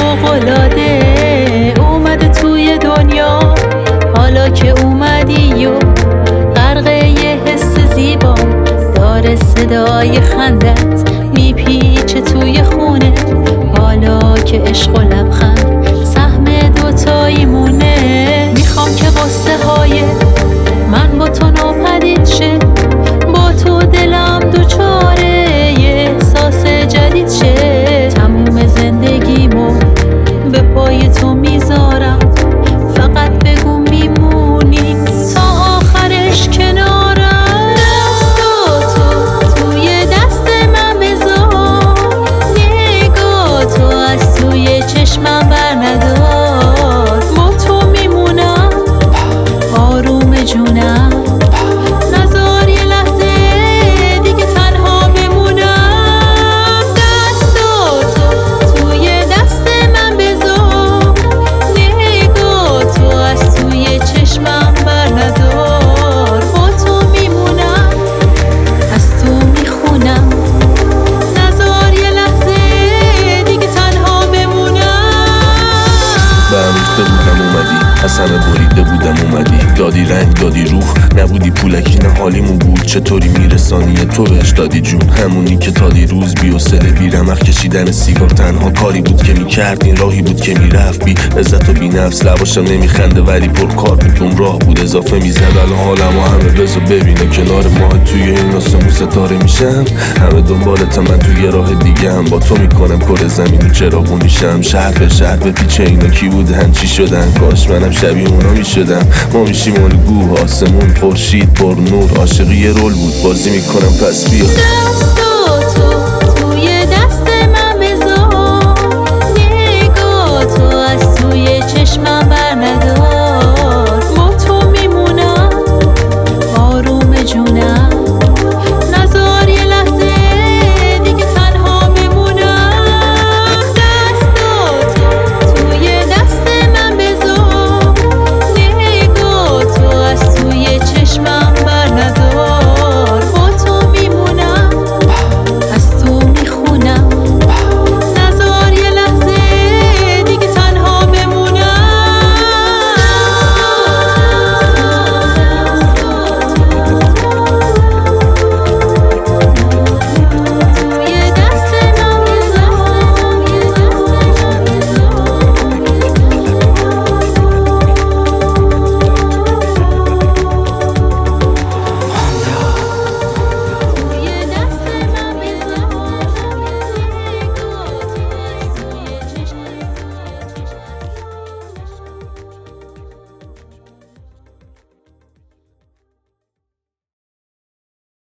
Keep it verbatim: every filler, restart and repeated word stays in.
فوق‌العاده اومده توی دنیا. حالا که اومدی و غرق یه حس زیبا، داره صدای خندت میپیچه توی خونه. حالا که عشق و لبخند سهم دوتایی مونه. میخوام که قصه های من با تو ناپدید شه، با تو دلم دوچاره یه احساس جدید شه. تموم زندگیمو به پای تو میذارم، فقط بگو میمونی تا آخرش کنارم. دستاتو توی دست من بذار، نگاه تو از توی چشمم بر ندار. با تو میمونم آروم جونم، نذار یه لحظه دیگه تنها بمونم. دستاتو توی دست من بذار، نگاه تو از توی چشمم بر ندار. با تو میمونم از تو میخونم، نذار یه لحظه دیگه تنها بمونم. برمیخته بودم اومدی، از همه بریده بودم اومدی. دادی رنگ دادی روح، نبودی پولکی نه حالیمون بود. چطوری میرسانی تو بهش دادی جون، همونی که تا دیروز بی حوصله بی رمق کشیدن سیگار تنها کاری بود که میکرد. این راهی بود که میرفت بی عزت و بی نفس. لباشم نمیخنده ولی پر کار بود، اون راه بود اضافه میزد. الان حالم و همه بزا ببینه کنار ماه توی این آسمون ستاره میشم. همه دنبالت من توی راه دیگه هم، با تو میکنم کل زمین و چراغون میشم. شهر به شهر به پیچه اینا کی بودن چی شدن، کاش منم شبیه اونا میشدم. ما میشیم الگو آسمون خورشید پر نور، عاشقی یه رول بود بازی میکنم پس بیا. دستاتو توی دست من بذار، نگاه تو از توی چشمم بر